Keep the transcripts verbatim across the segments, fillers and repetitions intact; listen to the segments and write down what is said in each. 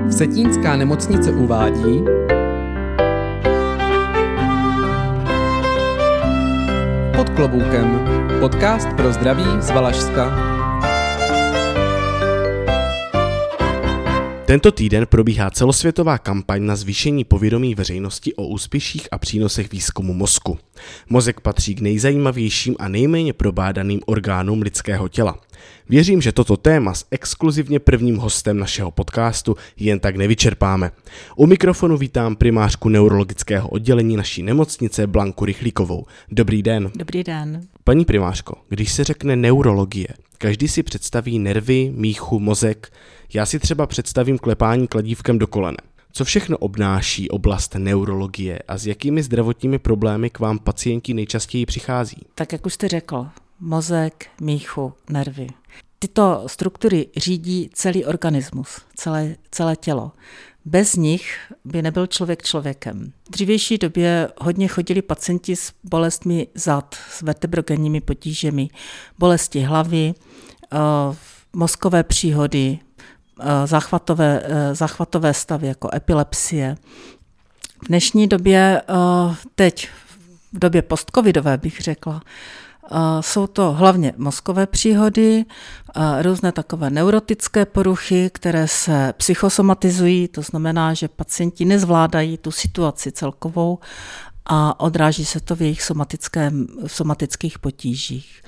Vsetínská nemocnice uvádí Pod kloboukem, podcast pro zdraví z Valašska. Tento týden probíhá celosvětová kampaň na zvýšení povědomí veřejnosti o úspěších a přínosech výzkumu mozku. Mozek patří k nejzajímavějším a nejméně probádaným orgánům lidského těla. Věřím, že toto téma s exkluzivně prvním hostem našeho podcastu jen tak nevyčerpáme. U mikrofonu vítám primářku neurologického oddělení naší nemocnice Blanku Rychlíkovou. Dobrý den. Dobrý den. Paní primářko, když se řekne neurologie, každý si představí nervy, míchu, mozek. Já si třeba představím klepání kladívkem do kolene. Co všechno obnáší oblast neurologie a s jakými zdravotními problémy k vám pacienti nejčastěji přichází? Tak jak už jste řekl, mozek, míchu, nervy. Tyto struktury řídí celý organismus, celé, celé tělo. Bez nich by nebyl člověk člověkem. V dřívější době hodně chodili pacienti s bolestmi zad, s vertebrogenními potížemi, bolesti hlavy, mozkové příhody, záchvatové, záchvatové stavy jako epilepsie. V dnešní době, teď v době postcovidové bych řekla, jsou to hlavně mozkové příhody, různé takové neurotické poruchy, které se psychosomatizují, to znamená, že pacienti nezvládají tu situaci celkovou a odráží se to v jejich somatickém, v somatických potížích.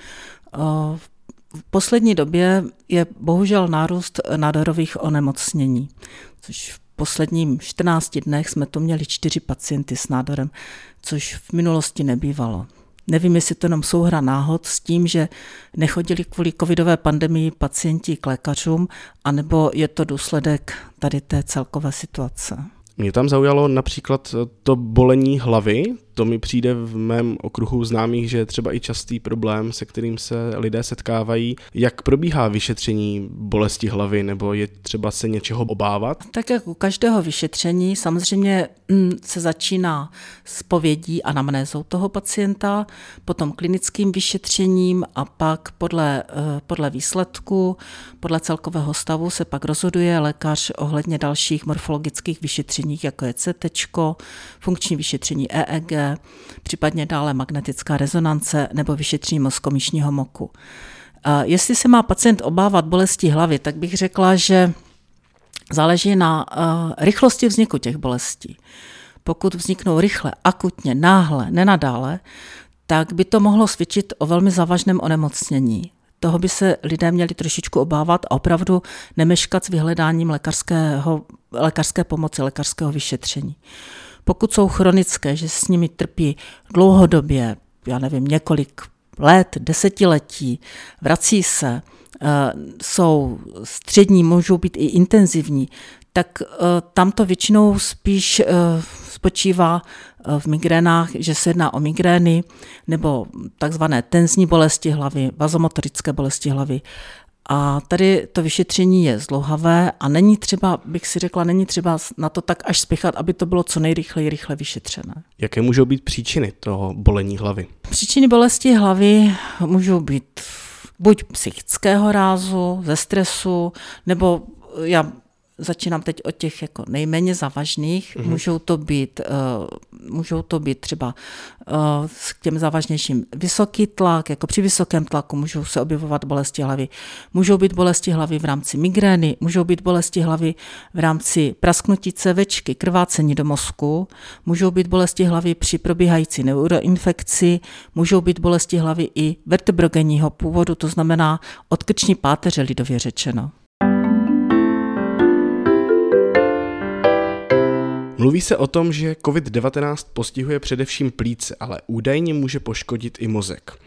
V poslední době je bohužel nárůst nádorových onemocnění, což v posledním čtrnácti dnech jsme tu měli čtyři pacienty s nádorem, což v minulosti nebývalo. Nevím, jestli to jenom souhra náhod s tím, že nechodili kvůli covidové pandemii pacienti k lékařům, anebo je to důsledek tady té celkové situace. Mě tam zaujalo například to bolení hlavy. To mi přijde v mém okruhu známých, že je třeba i častý problém, se kterým se lidé setkávají. Jak probíhá vyšetření bolesti hlavy, nebo je třeba se něčeho obávat? Tak jak u každého vyšetření samozřejmě se začíná s povědí a anamnézou toho pacienta, potom klinickým vyšetřením a pak podle, podle výsledku, podle celkového stavu se pak rozhoduje lékař ohledně dalších morfologických vyšetření, jako je C T, funkční vyšetření E E G, případně dále magnetická rezonance nebo vyšetření mozkomíšního moku. Jestli se má pacient obávat bolesti hlavy, tak bych řekla, že záleží na rychlosti vzniku těch bolestí. Pokud vzniknou rychle, akutně, náhle, nenadále, tak by to mohlo svědčit o velmi závažném onemocnění. Toho by se lidé měli trošičku obávat a opravdu nemeškat s vyhledáním lékařského, lékařské pomoci, lékařského vyšetření. Pokud jsou chronické, že s nimi trpí dlouhodobě, já nevím, několik let, desetiletí, vrací se, jsou střední, můžou být i intenzivní, tak tam to většinou spíš spočívá v migrénách, že se jedná o migrény nebo takzvané tenzní bolesti hlavy, vazomotorické bolesti hlavy. A tady to vyšetření je zdlouhavé a není třeba, bych si řekla, není třeba na to tak až spěchat, aby to bylo co nejrychleji rychle vyšetřené. Jaké můžou být příčiny toho bolení hlavy? Příčiny bolesti hlavy můžou být buď psychického rázu, ze stresu, nebo já začínám teď od těch jako nejméně závažných, mm-hmm. můžou to být, uh, můžou to být třeba uh, s těm závažnějším vysoký tlak, jako při vysokém tlaku můžou se objevovat bolesti hlavy, můžou být bolesti hlavy v rámci migrény, můžou být bolesti hlavy v rámci prasknutí cévečky, krvácení do mozku, můžou být bolesti hlavy při probíhající neuroinfekci, můžou být bolesti hlavy i vertebrogenního původu, to znamená od krční páteře lidově řečeno. Mluví se o tom, že covid devatenáct postihuje především plíce, ale údajně může poškodit i mozek.